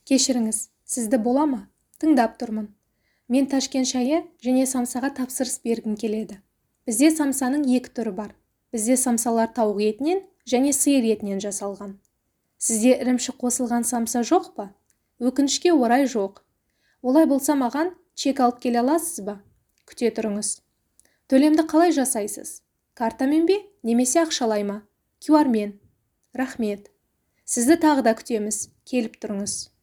Кешіріңіз, сізді бола ма? Тыңдап тұрмын. Мен Ташкент шайы және самсаға тапсырыс бергім келеді. Бізде самсаның екі түрі бар. Бізде самсалар тауық етінен және сиыр етінен жасалған. Сізде ірімшік қосылған самса жоқ па? Өкінішке орай жоқ. Олай болса маған чек алып келе аласыз ба? Күте тұрыңыз. Төлемді қалай жасайсыз? Картамен бе немесе ақшалай ма? QR-мен. Рахмет. Сізді тағы да күтеміз. Келіп тұрыңыз.